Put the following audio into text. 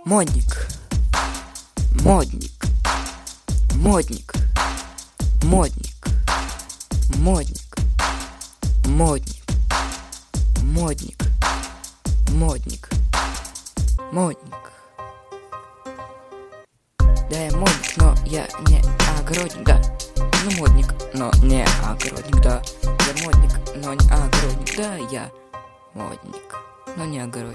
Модник, модник, модник, модник, модник, модник, модник, модник, модник. Да, я модник, но я не огородник, да. Ну, модник, но не огородник, да. Я модник, но не огородник, да. Я модник, но не огородник.